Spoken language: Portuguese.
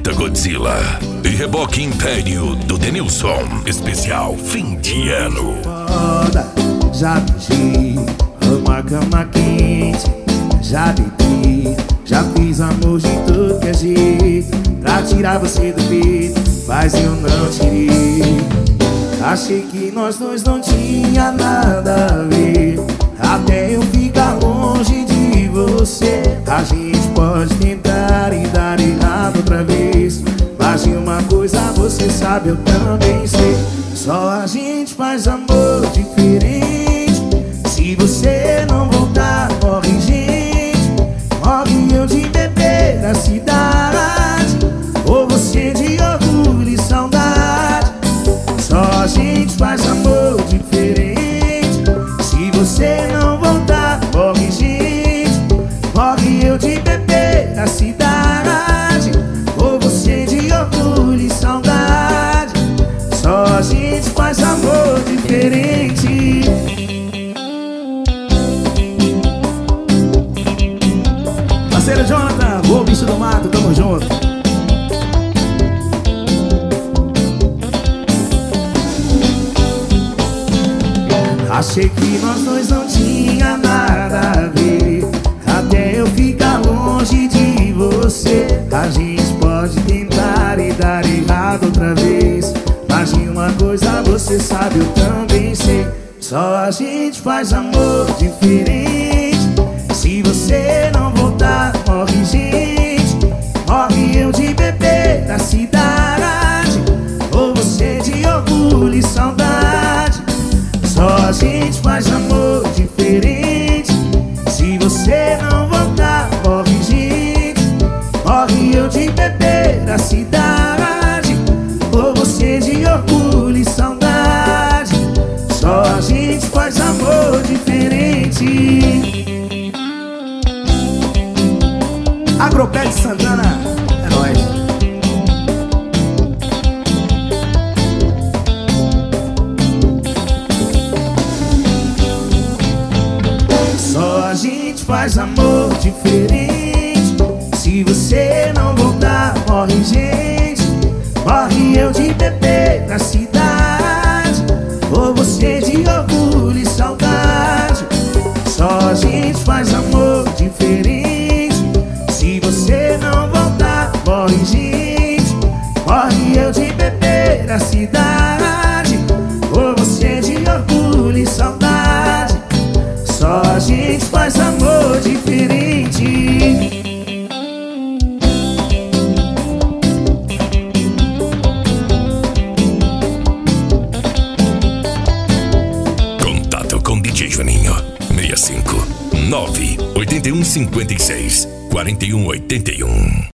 Planeta Godzilla e Reboque Império do Denilson. Especial fim de ano. Foda, já beijei, uma cama quente, já deitei, já fiz amor de tudo que é jeito, pra tirar você do peito, mas eu não tirei. Achei que nós dois não tinha nada a ver, até eu ficar longe de você. A gente pode tentar e dar errado outra vez, mas de uma coisa você sabe, eu também sei. Só a gente faz amor diferente. Se você não voltar, morre gente. Morre eu de beber na cidade, ou você de orgulho e saudade. Só a gente faz amor diferente. Se você não voltar, morre gente. Morre eu de beber na cidade, ou você de orgulho e saudade. Só a gente faz amor diferente. Parceiro Jonathan, o bicho do mato, tamo junto. Achei que nós dois não tinha nada a ver, até eu ficar longe de você. A gente pode tentar e dar errado outra vez, mas de uma coisa você sabe, eu também sei. Só a gente faz amor diferente. Se você não voltar, morre gente. Morre eu de beber na cidade, ou você de orgulho e saudade. Só a gente faz amor diferente. Se você não voltar, morre gente. Morre eu de beber na cidade, ou você de orgulho e saudade. Só a gente faz amor diferente. Agropé de Santana, é nóis. Só a gente faz amor diferente. Se você não voltar, morre gente. Morre eu de beber na cidade, ou você de orgulho e saudade. Só a gente faz amor diferente. Se você não voltar, morre gente. Morre eu de beber na cidade, ou você de orgulho e saudade. Só a gente faz amor diferente. Contato com DJ Juninho 65 9 81 56 41 81.